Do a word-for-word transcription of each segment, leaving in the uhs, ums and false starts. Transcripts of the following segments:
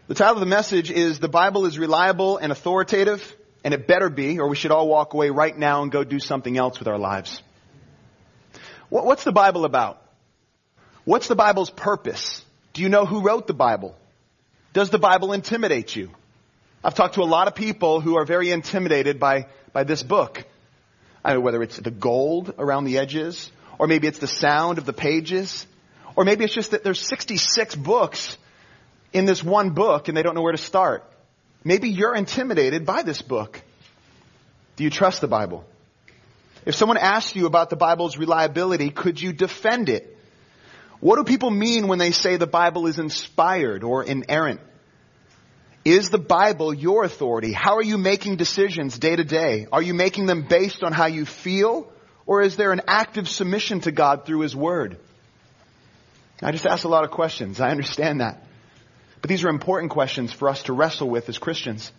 The title of the message is The Bible is Reliable and Authoritative, and it better be, or we should all walk away right now and go do something else with our lives. What's the Bible about? What's the Bible's purpose? Do you know who wrote the Bible? Does the Bible intimidate you? I've talked to a lot of people who are very intimidated by, by this book. I don't know whether it's the gold around the edges, or maybe it's the sound of the pages, or maybe it's just that there's sixty-six books in this one book and they don't know where to start. Maybe you're intimidated by this book. Do you trust the Bible? If someone asks you about the Bible's reliability, could you defend it? What do people mean when they say the Bible is inspired or inerrant? Is the Bible your authority? How are you making decisions day to day? Are you making them based on how you feel? Or is there an active submission to God through His Word? I just asked a lot of questions. I understand that. But these are important questions for us to wrestle with as Christians.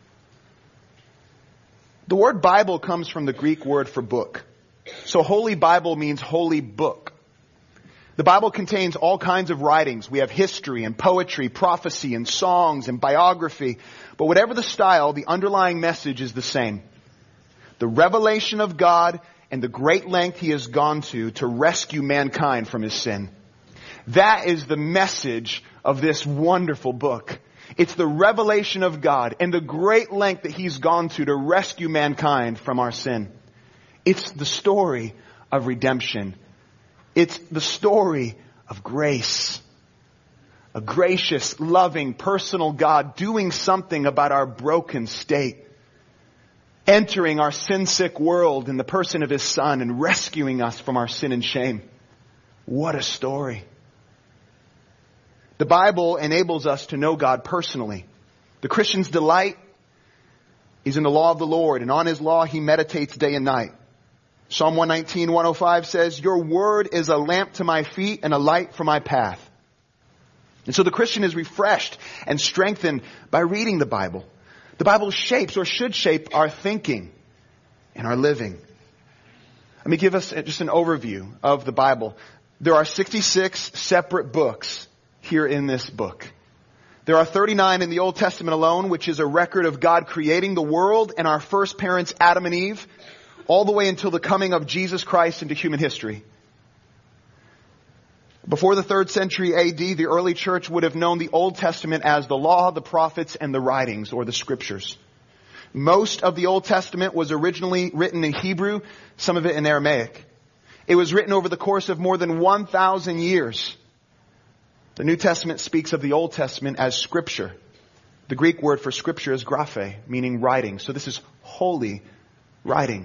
The word Bible comes from the Greek word for book. So Holy Bible means holy book. The Bible contains all kinds of writings. We have history and poetry, prophecy and songs and biography. But whatever the style, the underlying message is the same. The revelation of God and the great length He has gone to to rescue mankind from his sin. That is the message of this wonderful book. It's the revelation of God and the great length that He's gone to to rescue mankind from our sin. It's the story of redemption. It's the story of grace. A gracious, loving, personal God doing something about our broken state. Entering our sin-sick world in the person of His Son and rescuing us from our sin and shame. What a story. The Bible enables us to know God personally. The Christian's delight is in the law of the Lord, and on His law he meditates day and night. Psalm one nineteen, one oh five says, "Your word is a lamp to my feet and a light for my path." And so the Christian is refreshed and strengthened by reading the Bible. The Bible shapes or should shape our thinking and our living. Let me give us just an overview of the Bible. There are sixty-six separate books here in this book. There are thirty-nine in the Old Testament alone, which is a record of God creating the world and our first parents, Adam and Eve, all the way until the coming of Jesus Christ into human history. Before the third century A D, the early church would have known the Old Testament as the law, the prophets, and the writings, or the scriptures. Most of the Old Testament was originally written in Hebrew, some of it in Aramaic. It was written over the course of more than one thousand years. The New Testament speaks of the Old Testament as scripture. The Greek word for scripture is graphe, meaning writing. So this is holy writing.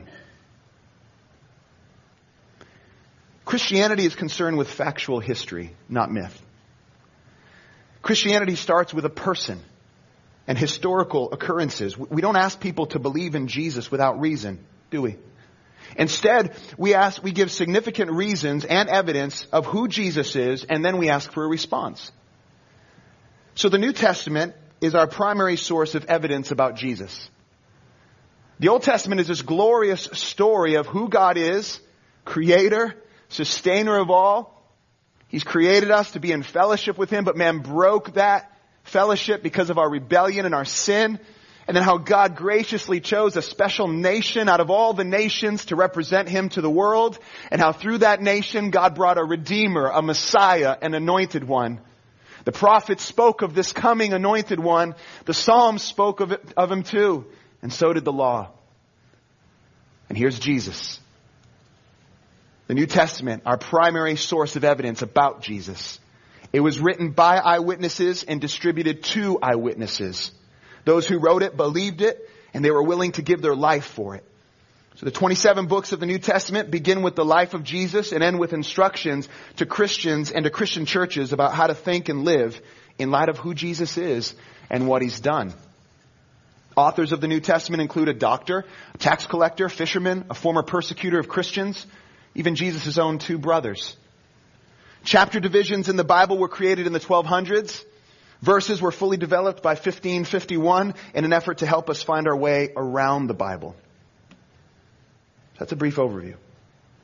Christianity is concerned with factual history, not myth. Christianity starts with a person and historical occurrences. We don't ask people to believe in Jesus without reason, do we? Instead, we ask, we give significant reasons and evidence of who Jesus is, and then we ask for a response. So the New Testament is our primary source of evidence about Jesus. The Old Testament is this glorious story of who God is, creator, sustainer of all. He's created us to be in fellowship with Him, but man broke that fellowship because of our rebellion and our sin. And then how God graciously chose a special nation out of all the nations to represent Him to the world. And how through that nation, God brought a Redeemer, a Messiah, an anointed one. The prophets spoke of this coming anointed one. The Psalms spoke of, it, of Him too. And so did the law. And here's Jesus. The New Testament, our primary source of evidence about Jesus. It was written by eyewitnesses and distributed to eyewitnesses. Those who wrote it believed it, and they were willing to give their life for it. So the twenty-seven books of the New Testament begin with the life of Jesus and end with instructions to Christians and to Christian churches about how to think and live in light of who Jesus is and what He's done. Authors of the New Testament include a doctor, a tax collector, fisherman, a former persecutor of Christians, even Jesus' own two brothers. Chapter divisions in the Bible were created in the twelve hundreds. Verses were fully developed by fifteen fifty-one in an effort to help us find our way around the Bible. That's a brief overview.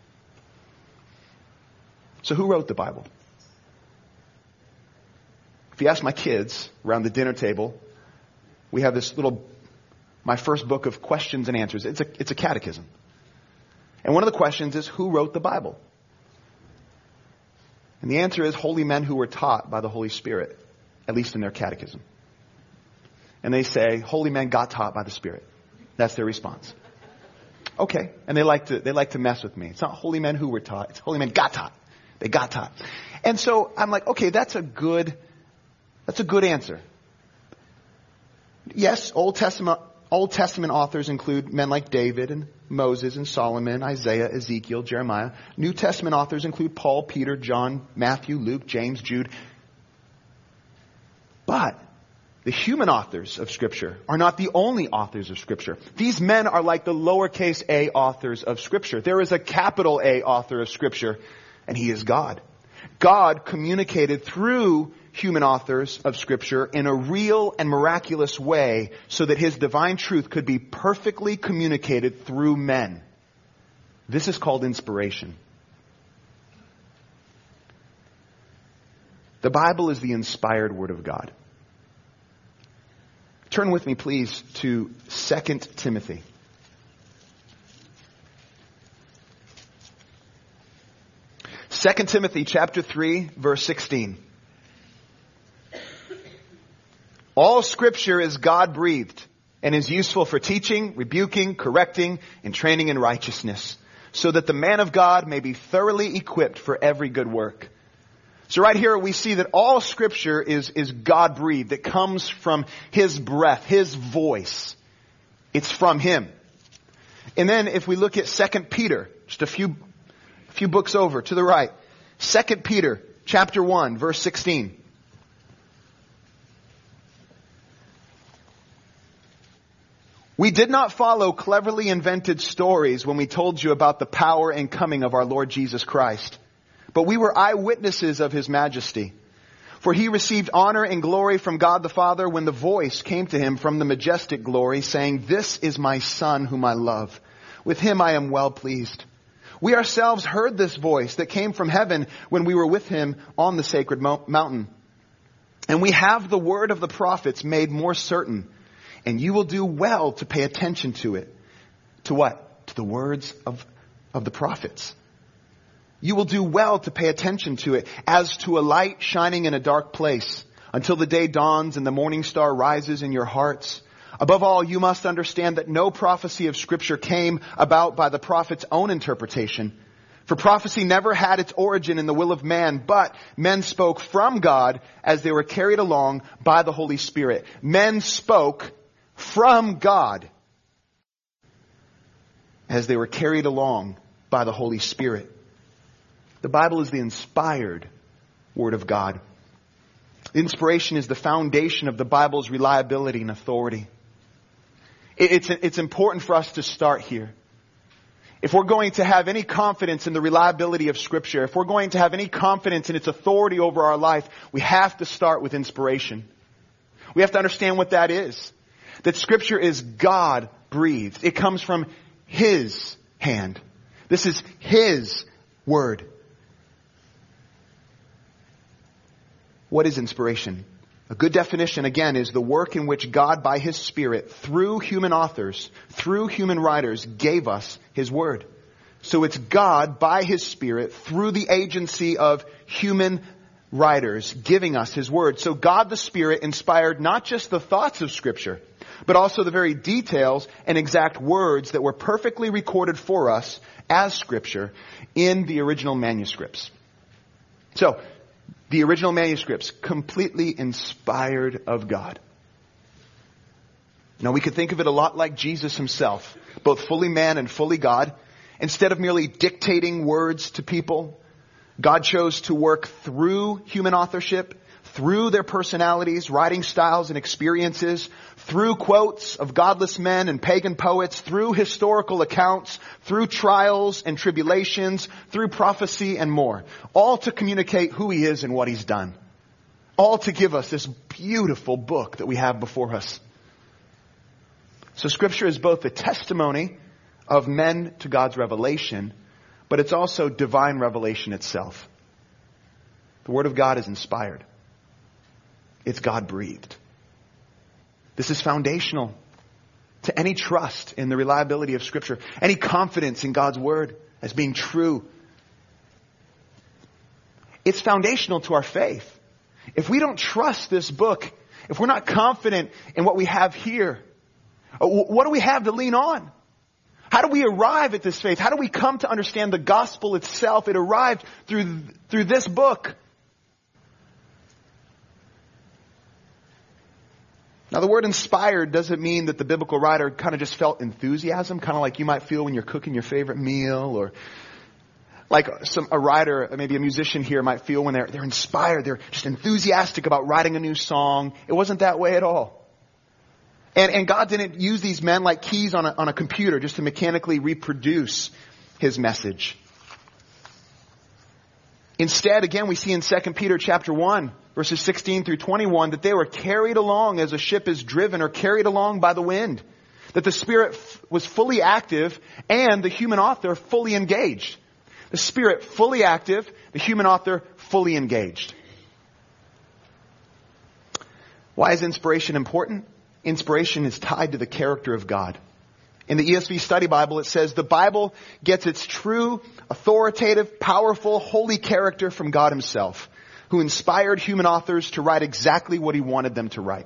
So who wrote the Bible? If you ask my kids around the dinner table, we have this little, my first book of questions and answers. It's a, it's a catechism. And one of the questions is, who wrote the Bible? And the answer is holy men who were taught by the Holy Spirit, at least in their catechism. And they say, holy men got taught by the Spirit. That's their response. Okay. And they like to, they like to mess with me. It's not holy men who were taught. It's holy men got taught. They got taught. And so I'm like, okay, that's a good, that's a good answer. Yes, Old Testament, Old Testament authors include men like David and Moses and Solomon, Isaiah, Ezekiel, Jeremiah. New Testament authors include Paul, Peter, John, Matthew, Luke, James, Jude. But the human authors of Scripture are not the only authors of Scripture. These men are like the lowercase a authors of Scripture. There is a capital A author of Scripture, and He is God. God communicated through human authors of Scripture in a real and miraculous way so that His divine truth could be perfectly communicated through men. This is called inspiration. The Bible is the inspired Word of God. Turn with me, please, to Second Timothy. Second Timothy chapter three, verse sixteen. All Scripture is God-breathed and is useful for teaching, rebuking, correcting, and training in righteousness, so that the man of God may be thoroughly equipped for every good work. So right here we see that all Scripture is, is God-breathed. It comes from His breath, His voice. It's from Him. And then if we look at Second Peter, just a few, a few books over to the right. Second Peter chapter one, verse sixteen. We did not follow cleverly invented stories when we told you about the power and coming of our Lord Jesus Christ. But we were eyewitnesses of His majesty. For He received honor and glory from God the Father when the voice came to Him from the majestic glory, saying, "This is my Son whom I love. With Him I am well pleased." We ourselves heard this voice that came from heaven when we were with Him on the sacred mo- mountain. And we have the word of the prophets made more certain. And you will do well to pay attention to it. To what? To the words of, of the prophets. You will do well to pay attention to it as to a light shining in a dark place until the day dawns and the morning star rises in your hearts. Above all, you must understand that no prophecy of Scripture came about by the prophet's own interpretation. For prophecy never had its origin in the will of man, but men spoke from God as they were carried along by the Holy Spirit. Men spoke from God as they were carried along by the Holy Spirit. The Bible is the inspired Word of God. Inspiration is the foundation of the Bible's reliability and authority. It's, it's important for us to start here. If we're going to have any confidence in the reliability of Scripture, if we're going to have any confidence in its authority over our life, we have to start with inspiration. We have to understand what that is. That Scripture is God-breathed. It comes from His hand. This is His Word. What is inspiration? A good definition, again, is the work in which God, by His Spirit, through human authors, through human writers, gave us His Word. So it's God, by His Spirit, through the agency of human writers, giving us His Word. So God the Spirit inspired not just the thoughts of Scripture, but also the very details and exact words that were perfectly recorded for us as Scripture in the original manuscripts. So, the original manuscripts, completely inspired of God. Now we could think of it a lot like Jesus Himself, both fully man and fully God. Instead of merely dictating words to people, God chose to work through human authorship, through their personalities, writing styles, and experiences, through quotes of godless men and pagan poets, through historical accounts, through trials and tribulations, through prophecy and more. All to communicate who He is and what He's done. All to give us this beautiful book that we have before us. So Scripture is both a testimony of men to God's revelation, but it's also divine revelation itself. The Word of God is inspired. It's God-breathed. This is foundational to any trust in the reliability of Scripture, any confidence in God's Word as being true. It's foundational to our faith. If we don't trust this book, if we're not confident in what we have here, what do we have to lean on? How do we arrive at this faith? How do we come to understand the gospel itself? It arrived through, through this book. Now, the word inspired doesn't mean that the biblical writer kind of just felt enthusiasm, kind of like you might feel when you're cooking your favorite meal, or like some a writer, maybe a musician here might feel when they're they're inspired, they're just enthusiastic about writing a new song. It wasn't that way at all. And, and God didn't use these men like keys on a, on a computer just to mechanically reproduce His message. Instead, again, we see in Second Peter chapter one, verses sixteen through twenty-one, that they were carried along as a ship is driven or carried along by the wind. That the Spirit f- was fully active and the human author fully engaged. The Spirit fully active, the human author fully engaged. Why is inspiration important? Inspiration is tied to the character of God. In the E S V Study Bible, it says, the Bible gets its true, authoritative, powerful, holy character from God Himself, who inspired human authors to write exactly what He wanted them to write.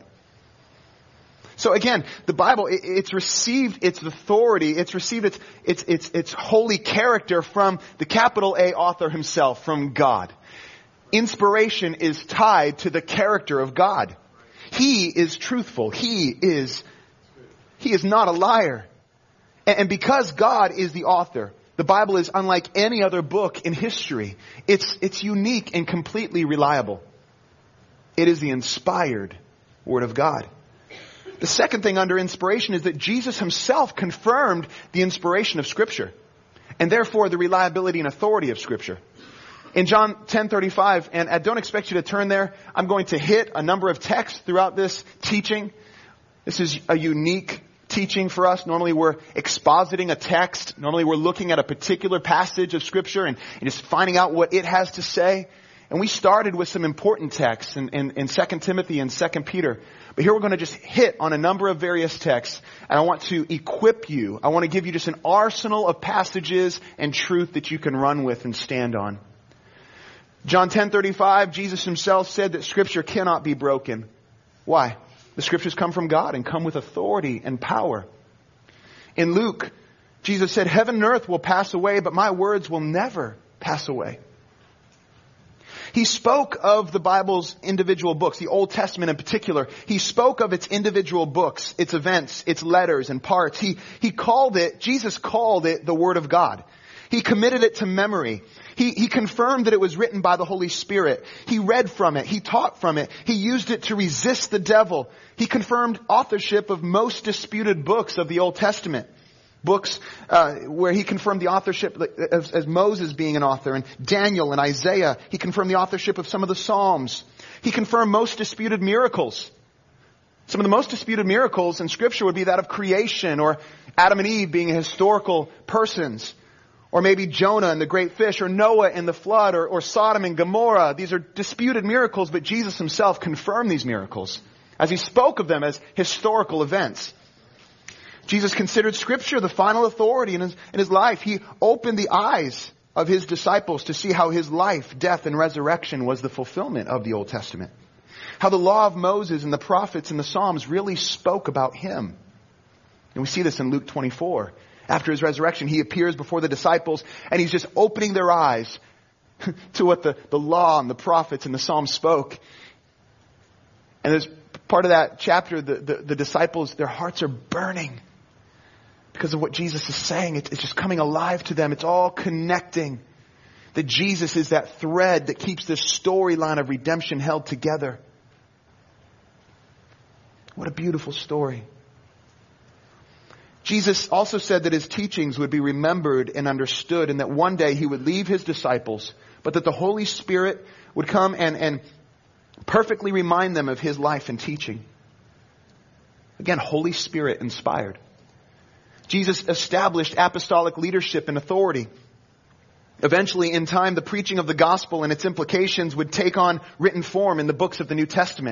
So again, the Bible, it's received its authority, it's received its, its, its, its holy character from the capital A author himself, from God. Inspiration is tied to the character of God. He is truthful. He is, he is not a liar. And because God is the author, the Bible is unlike any other book in history. It's, it's unique and completely reliable. It is the inspired Word of God. The second thing under inspiration is that Jesus Himself confirmed the inspiration of Scripture, and therefore the reliability and authority of Scripture. In John ten thirty-five, and I don't expect you to turn there, I'm going to hit a number of texts throughout this teaching. This is a unique teaching for us. Normally we're expositing a text. Normally we're looking at a particular passage of Scripture and, and just finding out what it has to say. And we started with some important texts in, in, in Second Timothy and Second Peter. But here we're going to just hit on a number of various texts. And I want to equip you. I want to give you just an arsenal of passages and truth that you can run with and stand on. John ten thirty-five, Jesus Himself said that Scripture cannot be broken. Why? The Scriptures come from God and come with authority and power. In Luke, Jesus said, heaven and earth will pass away, but my words will never pass away. He spoke of the Bible's individual books, the Old Testament in particular. He spoke of its individual books, its events, its letters and parts. He, he called it, Jesus called it the Word of God. He committed it to memory. He, he confirmed that it was written by the Holy Spirit. He read from it. He taught from it. He used it to resist the devil. He confirmed authorship of most disputed books of the Old Testament. Books uh, where He confirmed the authorship as, as Moses being an author, and Daniel and Isaiah. He confirmed the authorship of some of the Psalms. He confirmed most disputed miracles. Some of the most disputed miracles in Scripture would be that of creation, or Adam and Eve being historical persons. Or maybe Jonah and the great fish, or Noah and the flood, or, or Sodom and Gomorrah. These are disputed miracles, but Jesus Himself confirmed these miracles as He spoke of them as historical events. Jesus considered Scripture the final authority in his, in his life. He opened the eyes of His disciples to see how His life, death, and resurrection was the fulfillment of the Old Testament. How the law of Moses and the prophets and the Psalms really spoke about Him. And we see this in Luke twenty-four. After His resurrection, He appears before the disciples and He's just opening their eyes to what the, the law and the prophets and the Psalms spoke. And as part of that chapter, the, the, the disciples, their hearts are burning because of what Jesus is saying. It's, it's just coming alive to them. It's all connecting. That Jesus is that thread that keeps this storyline of redemption held together. What a beautiful story. Jesus also said that His teachings would be remembered and understood, and that one day He would leave His disciples, but that the Holy Spirit would come and, and perfectly remind them of His life and teaching. Again, Holy Spirit inspired. Jesus established apostolic leadership and authority. Eventually, in time, the preaching of the gospel and its implications would take on written form in the books of the New Testament.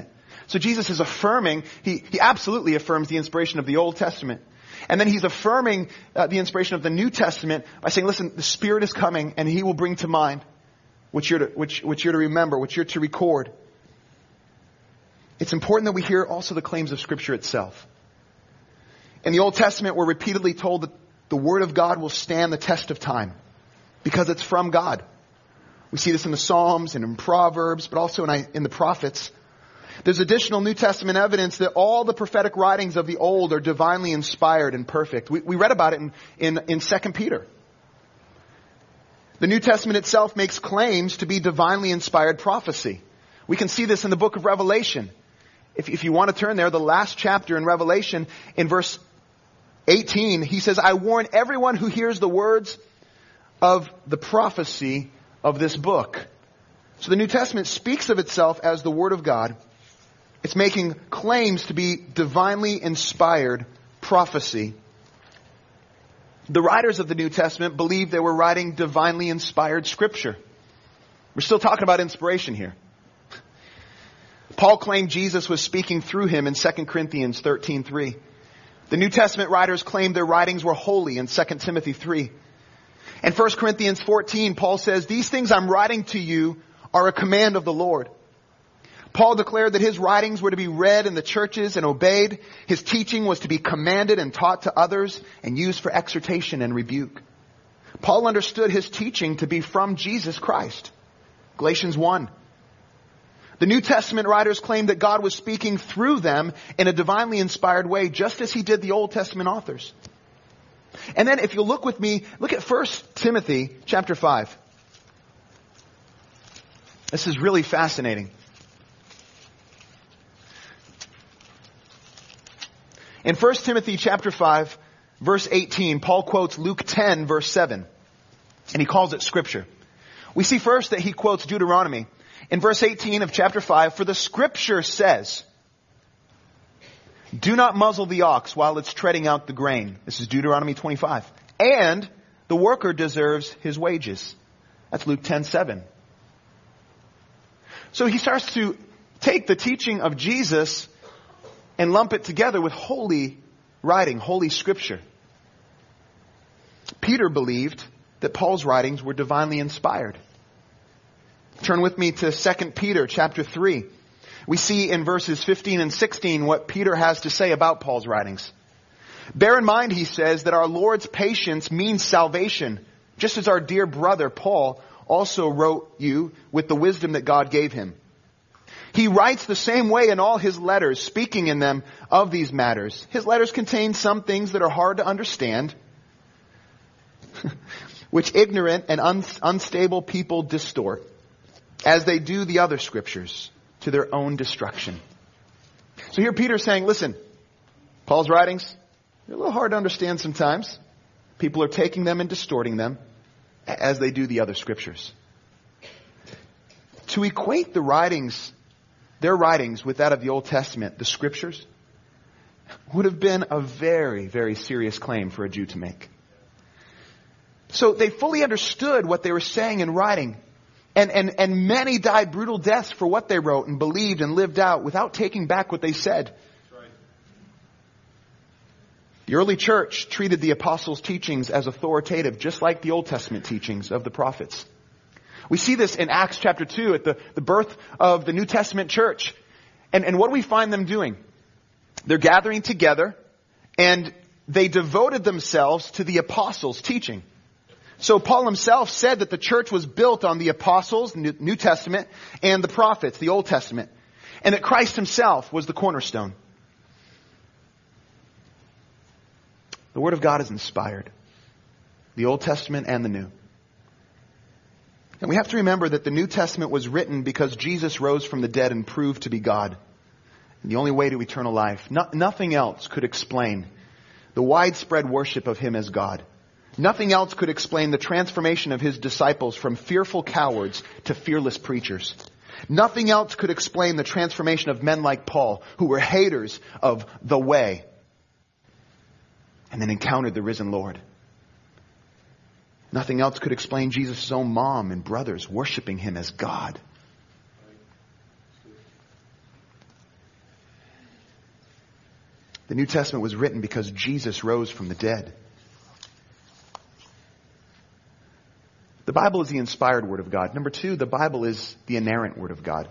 So Jesus is affirming, he, he absolutely affirms the inspiration of the Old Testament. And then he's affirming uh, the inspiration of the New Testament by saying, listen, the Spirit is coming and he will bring to mind what you're to, which, what you're to remember, what you're to record. It's important that we hear also the claims of Scripture itself. In the Old Testament, we're repeatedly told that the Word of God will stand the test of time because it's from God. We see this in the Psalms and in Proverbs, but also in, in the prophets. There's additional New Testament evidence that all the prophetic writings of the Old are divinely inspired and perfect. We, we read about it in, in, in Second Peter. The New Testament itself makes claims to be divinely inspired prophecy. We can see this in the book of Revelation. If, if you want to turn there, the last chapter in Revelation, in verse eighteen, he says, I warn everyone who hears the words of the prophecy of this book. So the New Testament speaks of itself as the Word of God. It's making claims to be divinely inspired prophecy. The writers of the New Testament believed they were writing divinely inspired Scripture. We're still talking about inspiration here. Paul claimed Jesus was speaking through him in Second Corinthians thirteen three. The New Testament writers claimed their writings were holy in Second Timothy three. In First Corinthians fourteen, Paul says, these things I'm writing to you are a command of the Lord. Paul declared that his writings were to be read in the churches and obeyed. His teaching was to be commanded and taught to others and used for exhortation and rebuke. Paul understood his teaching to be from Jesus Christ. Galatians one. The New Testament writers claimed that God was speaking through them in a divinely inspired way, just as he did the Old Testament authors. And then if you look with me, look at First Timothy chapter five. This is really fascinating. In First Timothy chapter five, verse eighteen, Paul quotes Luke ten, verse seven, and he calls it Scripture. We see first that he quotes Deuteronomy. In verse eighteen of chapter five, for the Scripture says, do not muzzle the ox while it's treading out the grain. This is Deuteronomy twenty-five. And the worker deserves his wages. That's Luke ten seven. So he starts to take the teaching of Jesus and lump it together with holy writing, holy Scripture. Peter believed that Paul's writings were divinely inspired. Turn with me to Second Peter chapter three. We see in verses fifteen and sixteen what Peter has to say about Paul's writings. Bear in mind, he says, that our Lord's patience means salvation, just as our dear brother Paul also wrote you with the wisdom that God gave him. He writes the same way in all his letters, speaking in them of these matters. His letters contain some things that are hard to understand, which ignorant and un- unstable people distort, as they do the other Scriptures, to their own destruction. So here Peter's saying, listen, Paul's writings, they're a little hard to understand sometimes. People are taking them and distorting them, as they do the other Scriptures. To equate the writings, their writings with that of the Old Testament, the Scriptures, would have been a very, very serious claim for a Jew to make. So they fully understood what they were saying and writing. And, and, and many died brutal deaths for what they wrote and believed and lived out without taking back what they said. That's right. The early church treated the apostles' teachings as authoritative, just like the Old Testament teachings of the prophets. We see this in Acts chapter two at the, the birth of the New Testament church. And, and what do we find them doing? They're gathering together and they devoted themselves to the apostles' teaching. So Paul himself said that the church was built on the apostles, New Testament, and the prophets, the Old Testament. And that Christ himself was the cornerstone. The Word of God is inspired. The Old Testament and the New. And we have to remember that the New Testament was written because Jesus rose from the dead and proved to be God. And the only way to eternal life. No, nothing else could explain the widespread worship of Him as God. Nothing else could explain the transformation of His disciples from fearful cowards to fearless preachers. Nothing else could explain the transformation of men like Paul, who were haters of the way, and then encountered the risen Lord. Nothing else could explain Jesus' own mom and brothers worshiping Him as God. The New Testament was written because Jesus rose from the dead. The Bible is the inspired Word of God. Number two, the Bible is the inerrant Word of God.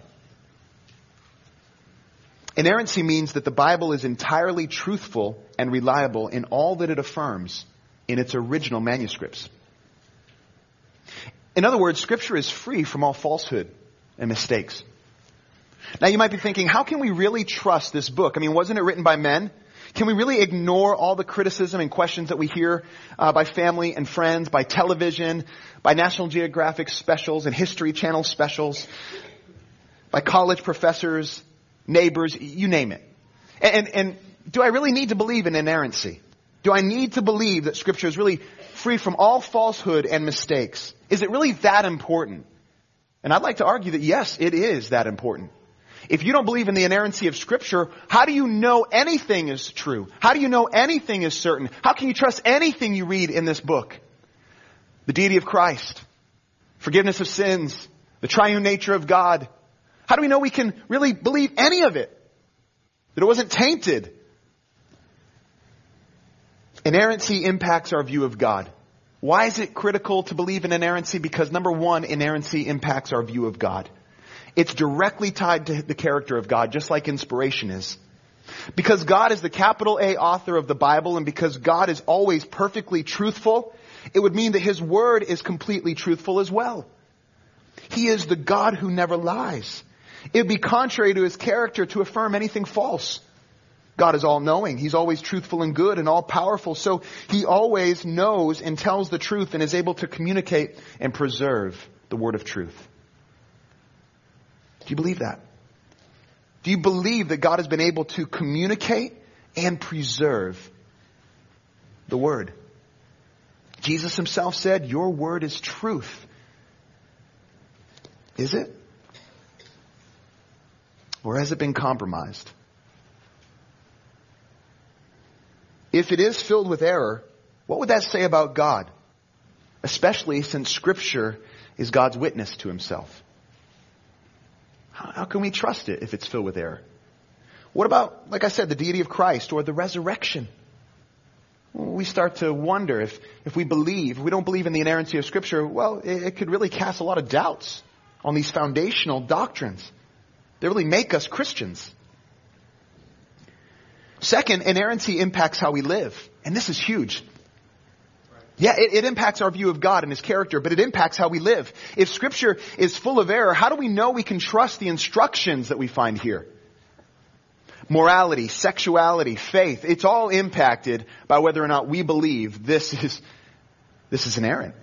Inerrancy means that the Bible is entirely truthful and reliable in all that it affirms in its original manuscripts. In other words, Scripture is free from all falsehood and mistakes. Now you might be thinking, how can we really trust this book? I mean, wasn't it written by men? Can we really ignore all the criticism and questions that we hear uh, by family and friends, by television, by National Geographic specials and History Channel specials, by college professors, neighbors, you name it? And, and do I really need to believe in inerrancy? Do I need to believe that Scripture is really free from all falsehood and mistakes? Is it really that important? And I'd like to argue that yes, it is that important. If you don't believe in the inerrancy of Scripture, how do you know anything is true? How do you know anything is certain? How can you trust anything you read in this book? The deity of Christ, forgiveness of sins, the triune nature of God. How do we know we can really believe any of it? That it wasn't tainted? Inerrancy impacts our view of God. Why is it critical to believe in inerrancy? Because number one, inerrancy impacts our view of God. It's directly tied to the character of God, just like inspiration is. Because God is the capital A author of the Bible, and because God is always perfectly truthful, it would mean that His Word is completely truthful as well. He is the God who never lies. It would be contrary to His character to affirm anything false. God is all-knowing. He's always truthful and good and all-powerful. So He always knows and tells the truth and is able to communicate and preserve the word of truth. Do you believe that? Do you believe that God has been able to communicate and preserve the Word? Jesus Himself said, "Your word is truth." Is it? Or has it been compromised? If it is filled with error, what would that say about God? Especially since Scripture is God's witness to Himself. How can we trust it if it's filled with error? What about, like I said, the deity of Christ or the resurrection? We start to wonder if, if we believe, if we don't believe in the inerrancy of Scripture, well, it, it could really cast a lot of doubts on these foundational doctrines. They really make us Christians. Second, inerrancy impacts how we live. And this is huge. Yeah, it, it impacts our view of God and His character, but it impacts how we live. If Scripture is full of error, how do we know we can trust the instructions that we find here? Morality, sexuality, faith, it's all impacted by whether or not we believe this is, this is inerrant.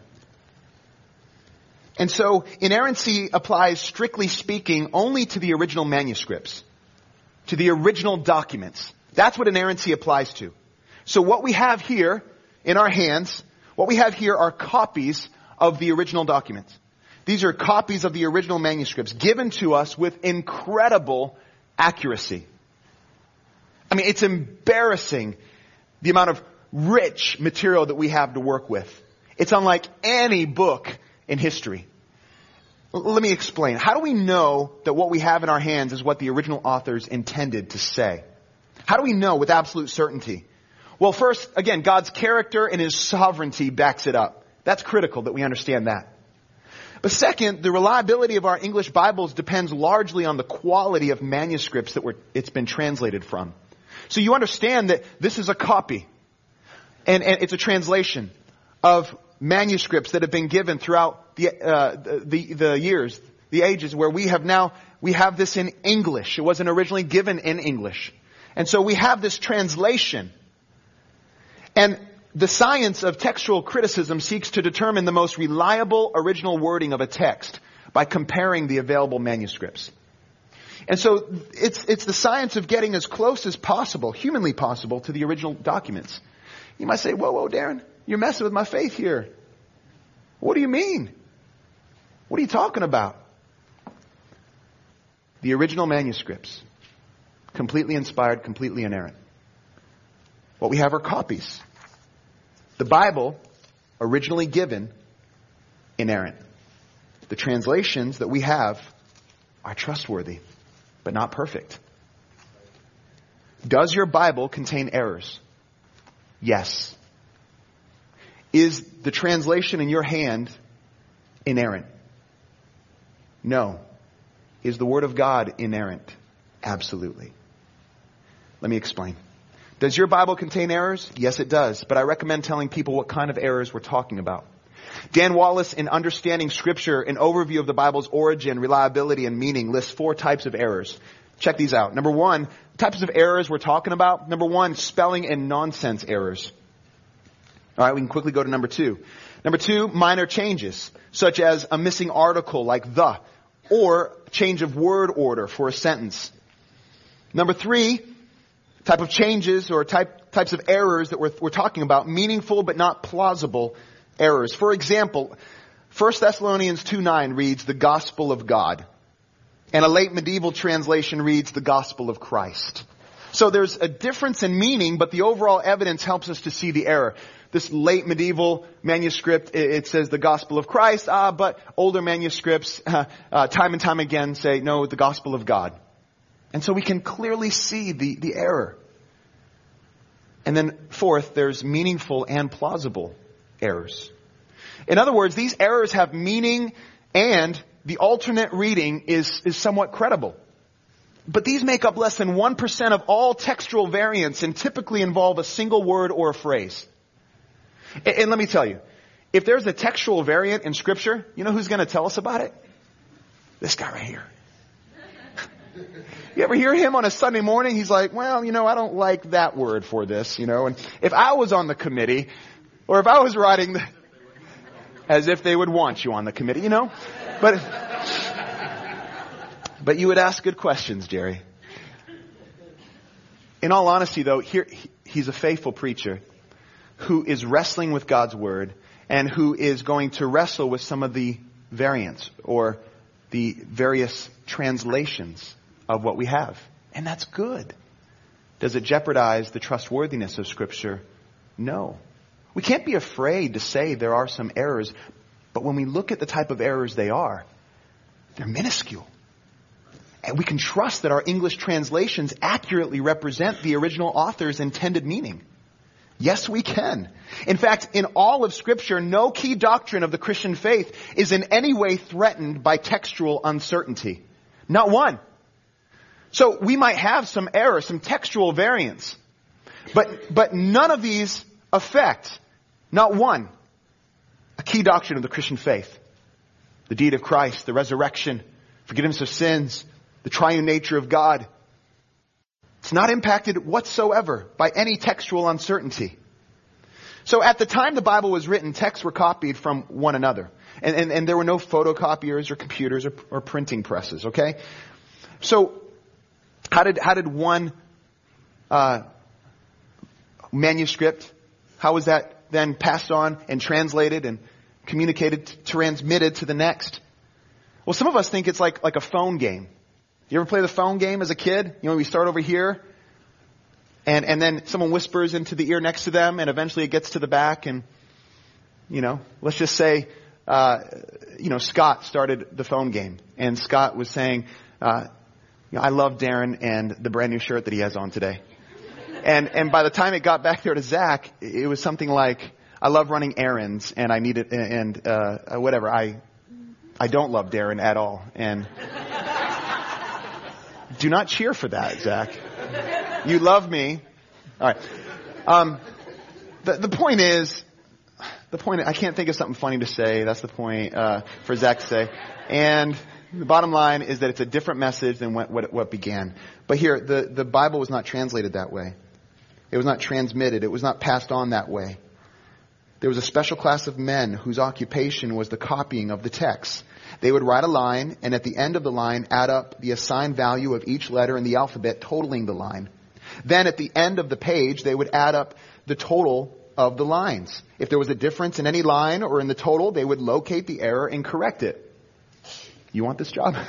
And so, inerrancy applies, strictly speaking, only to the original manuscripts, to the original documents. That's what inerrancy applies to. So what we have here in our hands, what we have here are copies of the original documents. These are copies of the original manuscripts given to us with incredible accuracy. I mean, it's embarrassing the amount of rich material that we have to work with. It's unlike any book in history. L- let me explain. How do we know that what we have in our hands is what the original authors intended to say? How do we know with absolute certainty? Well, first, again, God's character and His sovereignty backs it up. That's critical that we understand that. But second, the reliability of our English Bibles depends largely on the quality of manuscripts that were, it's been translated from. So you understand that this is a copy. And, and it's a translation of manuscripts that have been given throughout the, uh, the, the years, the ages, where we have now, we have this in English. It wasn't originally given in English. And so we have this translation. And the science of textual criticism seeks to determine the most reliable original wording of a text by comparing the available manuscripts. And so it's, it's the science of getting as close as possible, humanly possible, to the original documents. You might say, whoa, whoa, Darren, you're messing with my faith here. What do you mean? What are you talking about? The original manuscripts, completely inspired, completely inerrant. What we have are copies. The Bible, originally given, inerrant. The translations that we have are trustworthy, but not perfect. Does your Bible contain errors? Yes. Is the translation in your hand inerrant? No. Is the Word of God inerrant? Absolutely. Let me explain. Does your Bible contain errors? Yes, it does. But I recommend telling people what kind of errors we're talking about. Dan Wallace, in Understanding Scripture, an overview of the Bible's origin, reliability, and meaning, lists four types of errors. Check these out. Number one, types of errors we're talking about. Number one, spelling and nonsense errors. All right, we can quickly go to number two. Number two, minor changes, such as a missing article like the, or change of word order for a sentence. Number three, type of changes or type, types of errors that we're, we're talking about, meaningful but not plausible errors. For example, First Thessalonians two nine reads the gospel of God. And a late medieval translation reads the gospel of Christ. So there's a difference in meaning, but the overall evidence helps us to see the error. This late medieval manuscript, it says the gospel of Christ, ah, but older manuscripts, uh, uh, time and time again say, no, the gospel of God. And so we can clearly see the, the error. And then fourth, there's meaningful and plausible errors. In other words, these errors have meaning and the alternate reading is, is somewhat credible. But these make up less than one percent of all textual variants and typically involve a single word or a phrase. And, and let me tell you, if there's a textual variant in Scripture, you know who's going to tell us about it? This guy right here. You ever hear him on a Sunday morning? He's like, well, you know, I don't like that word for this, you know. And if I was on the committee, or if I was writing, the, as if they would want you on the committee, you know. But, but you would ask good questions, Jerry. In all honesty, though, here he's a faithful preacher who is wrestling with God's Word and who is going to wrestle with some of the variants or the various translations of what we have. And that's good. Does it jeopardize the trustworthiness of Scripture? No. We can't be afraid to say there are some errors, but when we look at the type of errors they are, they're minuscule. And we can trust that our English translations accurately represent the original author's intended meaning. Yes, we can. In fact, in all of Scripture, no key doctrine of the Christian faith is in any way threatened by textual uncertainty. Not one. So we might have some error, some textual variants. But, but none of these affect, not one, a key doctrine of the Christian faith. The deed of Christ, the resurrection, forgiveness of sins, the triune nature of God. It's not impacted whatsoever by any textual uncertainty. So at the time the Bible was written, texts were copied from one another. And, and, and there were no photocopiers or computers or, or printing presses, okay? So how did, how did one uh, manuscript, how was that then passed on and translated and communicated, transmitted to the next? Well, some of us think it's like, like a phone game. You ever play the phone game as a kid? You know, we start over here and, and then someone whispers into the ear next to them and eventually it gets to the back and, you know, let's just say, uh, you know, Scott started the phone game and Scott was saying, uh, you know, I love Darren and the brand new shirt that he has on today. And, and by the time it got back there to Zach, it was something like, I love running errands and I need it and, uh, whatever. I, I don't love Darren at all. And, do not cheer for that, Zach. You love me. All right. Um, the, the point is, the point, I can't think of something funny to say. That's the point, uh, for Zach to say. And the bottom line is that it's a different message than what, what, what began. But here, the, the Bible was not translated that way. It was not transmitted. It was not passed on that way. There was a special class of men whose occupation was the copying of the text. They would write a line, and at the end of the line, add up the assigned value of each letter in the alphabet, totaling the line. Then at the end of the page, they would add up the total of the lines. If there was a difference in any line or in the total, they would locate the error and correct it. You want this job?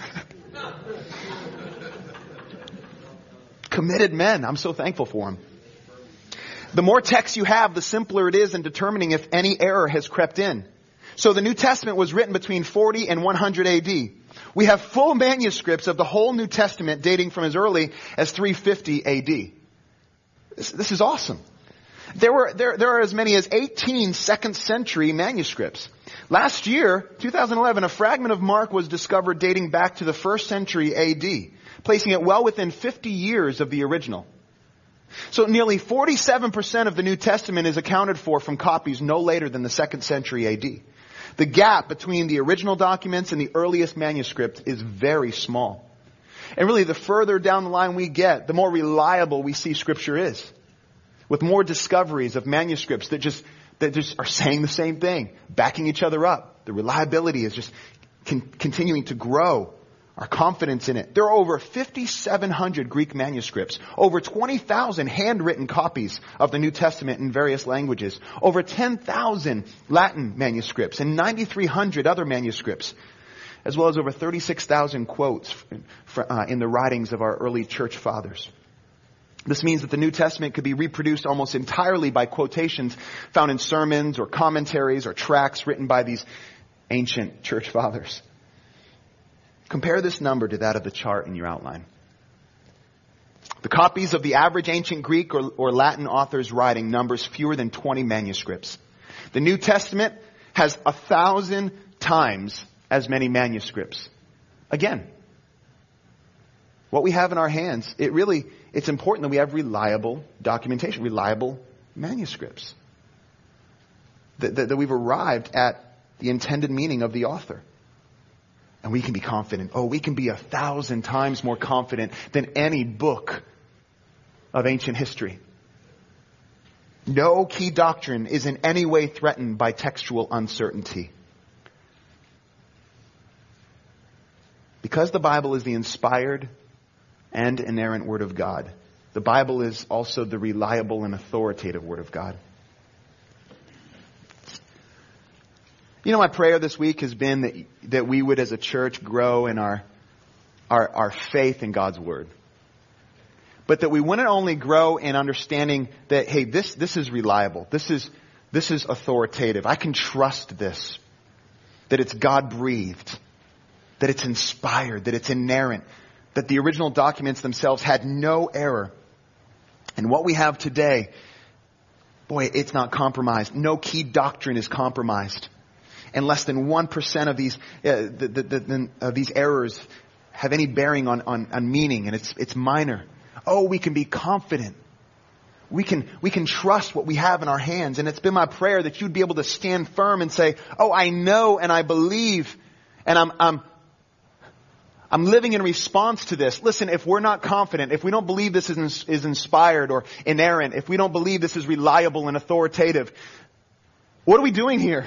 Committed men. I'm so thankful for them. The more text you have, the simpler it is in determining if any error has crept in. So the New Testament was written between forty and one hundred A D. We have full manuscripts of the whole New Testament dating from as early as three fifty A D. This, this is awesome. There were, there, there are as many as eighteen second century manuscripts. Last year, two thousand eleven, a fragment of Mark was discovered dating back to the first century A D, placing it well within fifty years of the original. So nearly forty-seven percent of the New Testament is accounted for from copies no later than the second century A D. The gap between the original documents and the earliest manuscript is very small. And really, the further down the line we get, the more reliable we see Scripture is. With more discoveries of manuscripts that just, that just are saying the same thing, backing each other up. The reliability is just con- continuing to grow. Our confidence in it. There are over fifty-seven hundred Greek manuscripts, over twenty thousand handwritten copies of the New Testament in various languages, over ten thousand Latin manuscripts, and nine thousand three hundred other manuscripts, as well as over thirty-six thousand quotes in the writings of our early church fathers. This means that the New Testament could be reproduced almost entirely by quotations found in sermons or commentaries or tracts written by these ancient church fathers. Compare this number to that of the chart in your outline. The copies of the average ancient Greek or, or Latin author's writing numbers fewer than twenty manuscripts. The New Testament has a thousand times as many manuscripts. Again, what we have in our hands, it really, it's important that we have reliable documentation, reliable manuscripts. That, that, that we've arrived at the intended meaning of the author. And we can be confident. Oh, we can be a thousand times more confident than any book of ancient history. No key doctrine is in any way threatened by textual uncertainty. Because the Bible is the inspired and inerrant Word of God, the Bible is also the reliable and authoritative Word of God. You know, my prayer this week has been that that we would as a church grow in our, our, our faith in God's Word. But that we wouldn't only grow in understanding that, hey, this, this is reliable. This is, this is authoritative. I can trust this. That it's God-breathed. That it's inspired. That it's inerrant. That the original documents themselves had no error. And what we have today, boy, it's not compromised. No key doctrine is compromised. And less than one percent of these uh, the, the, the, uh, these errors have any bearing on, on, on meaning, and it's it's minor. Oh, we can be confident. We can we can trust what we have in our hands. And it's been my prayer that you'd be able to stand firm and say, oh, I know and I believe, and I'm I'm I'm living in response to this. Listen, if we're not confident, if we don't believe this is is inspired or inerrant, if we don't believe this is reliable and authoritative, what are we doing here?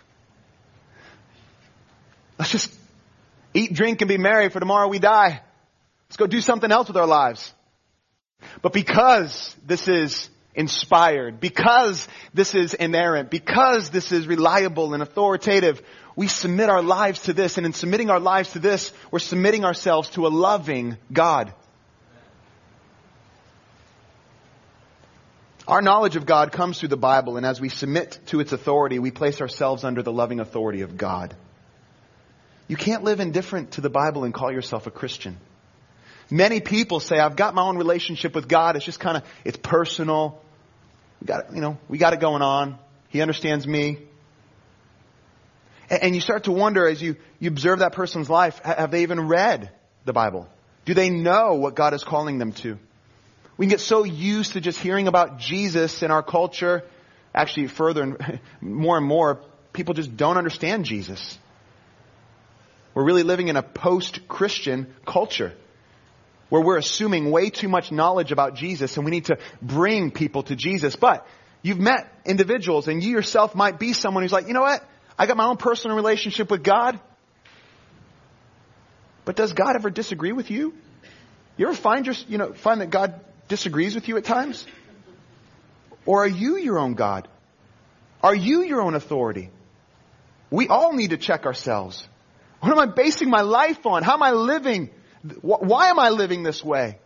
Let's just eat, drink, and be merry, for tomorrow we die. Let's go do something else with our lives. But because this is inspired, because this is inerrant, because this is reliable and authoritative, we submit our lives to this. And in submitting our lives to this, we're submitting ourselves to a loving God. Our knowledge of God comes through the Bible, and as we submit to its authority, we place ourselves under the loving authority of God. You can't live indifferent to the Bible and call yourself a Christian. Many people say, I've got my own relationship with God. It's just kind of, it's personal. We got it, you know, we got it going on. He understands me. And, and you start to wonder as you, you observe that person's life, have they even read the Bible? Do they know what God is calling them to? We can get so used to just hearing about Jesus in our culture. Actually, further and more and more, people just don't understand Jesus. We're really living in a post-Christian culture where we're assuming way too much knowledge about Jesus, and we need to bring people to Jesus. But you've met individuals, and you yourself might be someone who's like, you know what? I got my own personal relationship with God. But does God ever disagree with you? You ever find your, you know, find that God disagrees with you at times? Or are you your own God? Are you your own authority? We all need to check ourselves. What am I basing my life on? How am I living? Why am I living this way?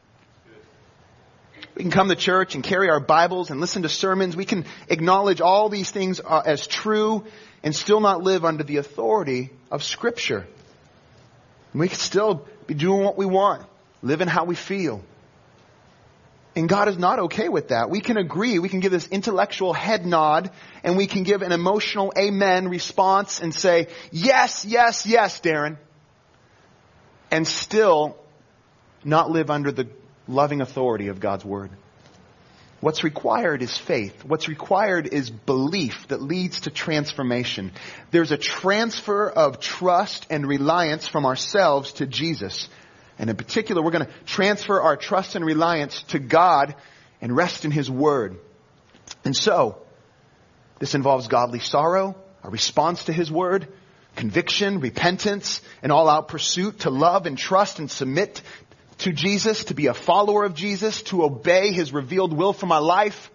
We can come to church and carry our Bibles and listen to sermons. We can acknowledge all these things as true and still not live under the authority of Scripture. We can still be doing what we want, living how we feel. And God is not okay with that. We can agree, we can give this intellectual head nod, and we can give an emotional amen response and say, yes, yes, yes, Darren. And still not live under the loving authority of God's Word. What's required is faith. What's required is belief that leads to transformation. There's a transfer of trust and reliance from ourselves to Jesus. And in particular, we're going to transfer our trust and reliance to God and rest in His Word. And so, this involves godly sorrow, a response to His Word, conviction, repentance, an all-out pursuit to love and trust and submit to Jesus, to be a follower of Jesus, to obey His revealed will for my life,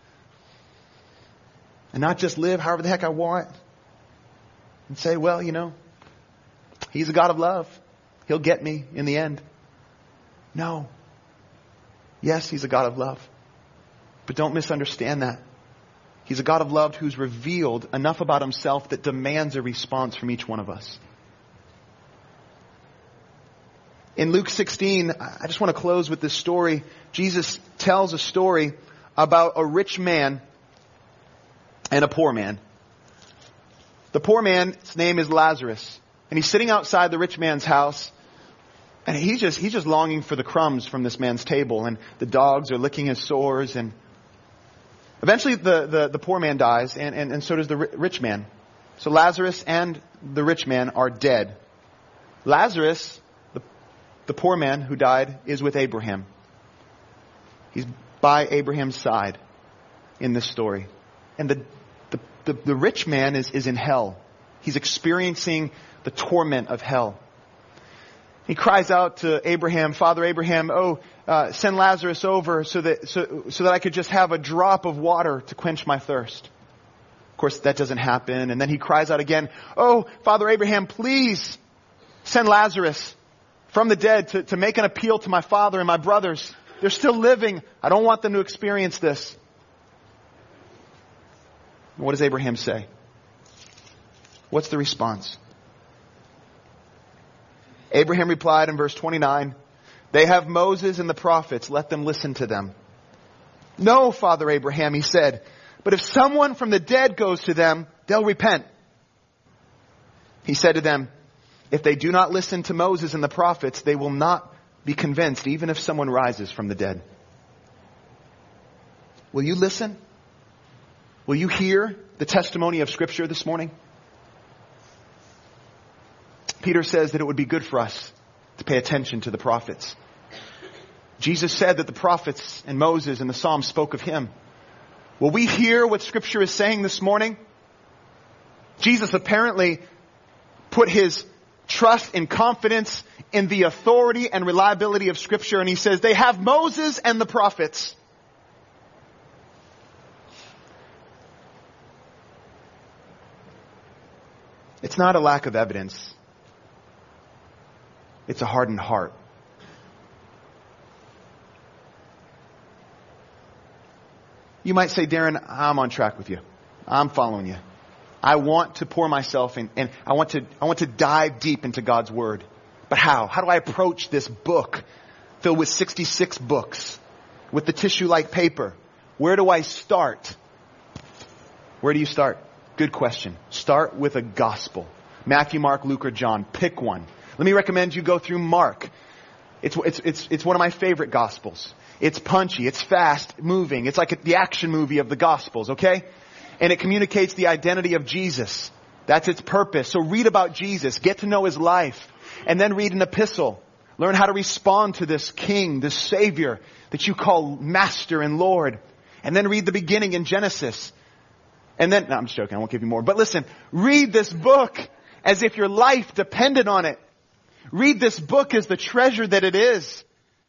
and not just live however the heck I want and say, well, you know, He's a God of love. He'll get me in the end. No. Yes, He's a God of love. But don't misunderstand that. He's a God of love who's revealed enough about Himself that demands a response from each one of us. In Luke sixteen, I just want to close with this story. Jesus tells a story about a rich man and a poor man. The poor man's name is Lazarus. And he's sitting outside the rich man's house. And he's just, he's just longing for the crumbs from this man's table. And the dogs are licking his sores. And eventually the, the, the poor man dies. And, and, and so does the rich man. So Lazarus and the rich man are dead. Lazarus, the, the poor man who died, is with Abraham. He's by Abraham's side in this story. And the, the, the, the rich man is, is in hell. He's experiencing the torment of hell. He cries out to Abraham, Father Abraham, oh, uh, send Lazarus over so that, so, so that I could just have a drop of water to quench my thirst. Of course, that doesn't happen. And then he cries out again, oh, Father Abraham, please send Lazarus from the dead to, to make an appeal to my father and my brothers. They're still living. I don't want them to experience this. What does Abraham say? What's the response? Abraham replied in verse twenty-nine, they have Moses and the prophets. Let them listen to them. No, Father Abraham, he said, but if someone from the dead goes to them, they'll repent. He said to them, if they do not listen to Moses and the prophets, they will not be convinced, even if someone rises from the dead. Will you listen? Will you hear the testimony of Scripture this morning? Peter says that it would be good for us to pay attention to the prophets. Jesus said that the prophets and Moses and the Psalms spoke of Him. Will we hear what Scripture is saying this morning? Jesus apparently put His trust and confidence in the authority and reliability of Scripture, and He says they have Moses and the prophets. It's not a lack of evidence. It's a hardened heart. You might say, Darren, I'm on track with you. I'm following you. I want to pour myself in, and I want to, I want to dive deep into God's Word. But how? How do I approach this book filled with sixty-six books with the tissue-like paper? Where do I start? Where do you start? Good question. Start with a gospel. Matthew, Mark, Luke, or John. Pick one. Let me recommend you go through Mark. It's, it's, it's, it's one of my favorite Gospels. It's punchy. It's fast moving. It's like a, the action movie of the Gospels, okay? And it communicates the identity of Jesus. That's its purpose. So read about Jesus. Get to know His life. And then read an epistle. Learn how to respond to this King, this Savior that you call Master and Lord. And then read the beginning in Genesis. And then, no, I'm just joking. I won't give you more. But listen, read this book as if your life depended on it. Read this book as the treasure that it is.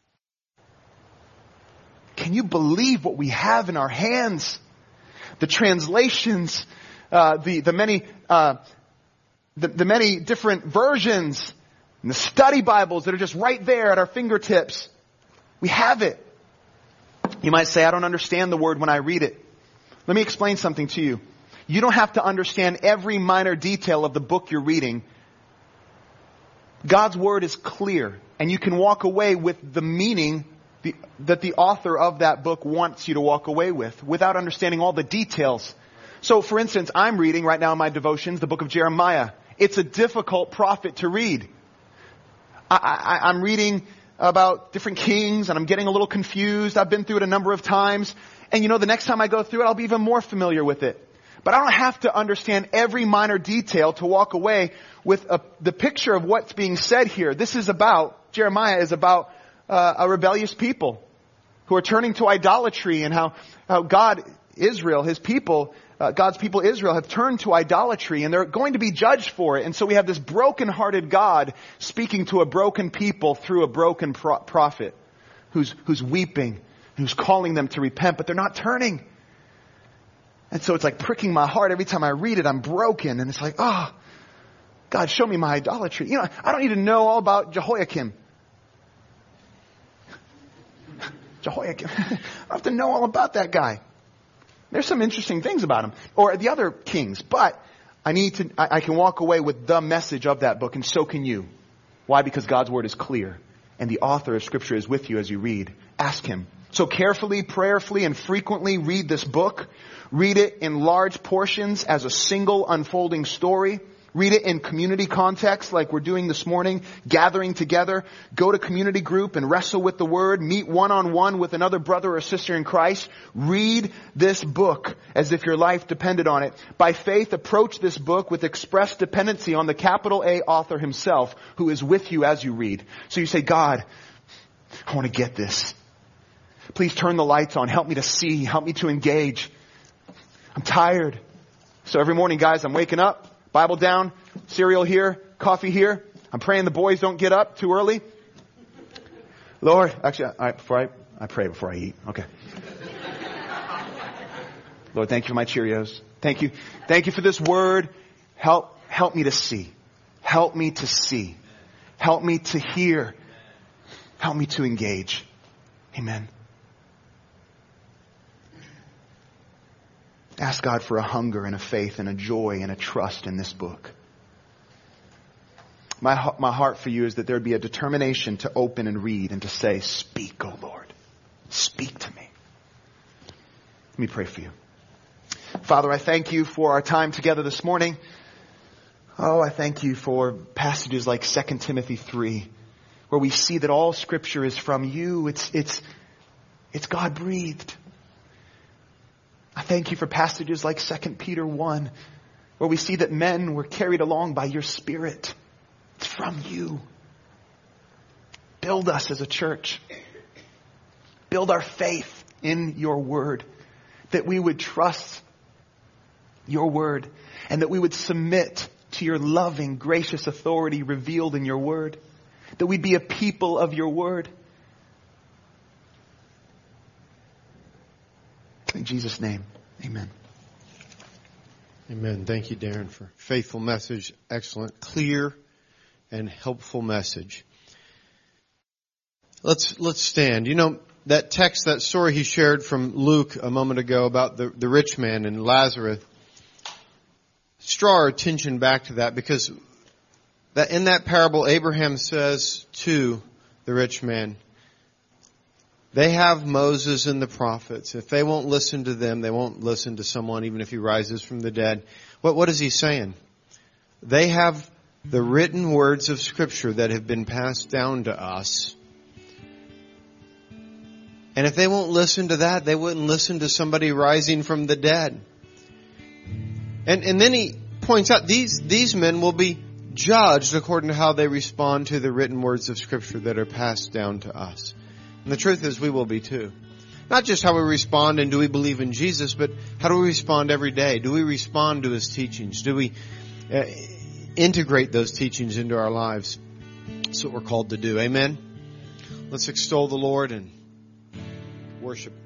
Can you believe what we have in our hands? The translations, uh, the the many uh, the, the many different versions, and the study Bibles that are just right there at our fingertips. We have it. You might say, I don't understand the Word when I read it. Let me explain something to you. You don't have to understand every minor detail of the book you're reading. God's Word is clear, and you can walk away with the meaning, the, that the author of that book wants you to walk away with without understanding all the details. So, for instance, I'm reading right now in my devotions the book of Jeremiah. It's a difficult prophet to read. I, I, I'm reading about different kings and I'm getting a little confused. I've been through it a number of times. And you know, the next time I go through it, I'll be even more familiar with it. But I don't have to understand every minor detail to walk away with a, the picture of what's being said here. This is about, Jeremiah is about uh, a rebellious people who are turning to idolatry, and how, how God, Israel, His people, uh, God's people Israel have turned to idolatry, and they're going to be judged for it. And so we have this broken-hearted God speaking to a broken people through a broken pro- prophet who's, who's weeping, who's calling them to repent, but they're not turning. And so it's like pricking my heart every time I read it. I'm broken. And it's like, oh, God, show me my idolatry. You know, I don't need to know all about Jehoiakim. Jehoiakim. I don't have to know all about that guy. There's some interesting things about him. Or the other kings. But I need to, I, I can walk away with the message of that book, and so can you. Why? Because God's word is clear. And the author of Scripture is with you as you read. Ask Him. So carefully, prayerfully, and frequently read this book. Read it in large portions as a single unfolding story. Read it in community context like we're doing this morning, gathering together. Go to community group and wrestle with the Word. Meet one-on-one with another brother or sister in Christ. Read this book as if your life depended on it. By faith, approach this book with express dependency on the capital A author himself, who is with you as you read. So you say, God, I want to get this. Please turn the lights on. Help me to see. Help me to engage. I'm tired. So every morning, guys, I'm waking up, Bible down, cereal here, coffee here. I'm praying the boys don't get up too early. Lord, actually, I, before I, I pray before I eat. Okay. Lord, thank you for my Cheerios. Thank you. Thank you for this word. Help, help me to see. Help me to see. Help me to hear. Help me to engage. Amen. Ask God for a hunger and a faith and a joy and a trust in this book. My, my heart for you is that there would be a determination to open and read and to say, speak, O Lord. Speak to me. Let me pray for you. Father, I thank you for our time together this morning. Oh, I thank you for passages like Second Timothy three, where we see that all Scripture is from you. It's, it's, it's God-breathed. I thank you for passages like Second Peter one, where we see that men were carried along by your Spirit. It's from you. Build us as a church. Build our faith in your word, that we would trust your word, and that we would submit to your loving, gracious authority revealed in your word, that we'd be a people of your word. In Jesus' name, amen. Amen. Thank you, Darren, for a faithful message. Excellent, clear, and helpful message. Let's let's stand. You know, that text, that story he shared from Luke a moment ago about the, the rich man and Lazarus, draw our attention back to that, because that in that parable, Abraham says to the rich man, they have Moses and the prophets. If they won't listen to them, they won't listen to someone even if he rises from the dead. What, what is he saying? They have the written words of Scripture that have been passed down to us. And if they won't listen to that, they wouldn't listen to somebody rising from the dead. And, and then he points out these, these men will be judged according to how they respond to the written words of Scripture that are passed down to us. And the truth is we will be too. Not just how we respond and do we believe in Jesus, but how do we respond every day? Do we respond to His teachings? Do we uh, integrate those teachings into our lives? That's what we're called to do. Amen? Let's extol the Lord and worship.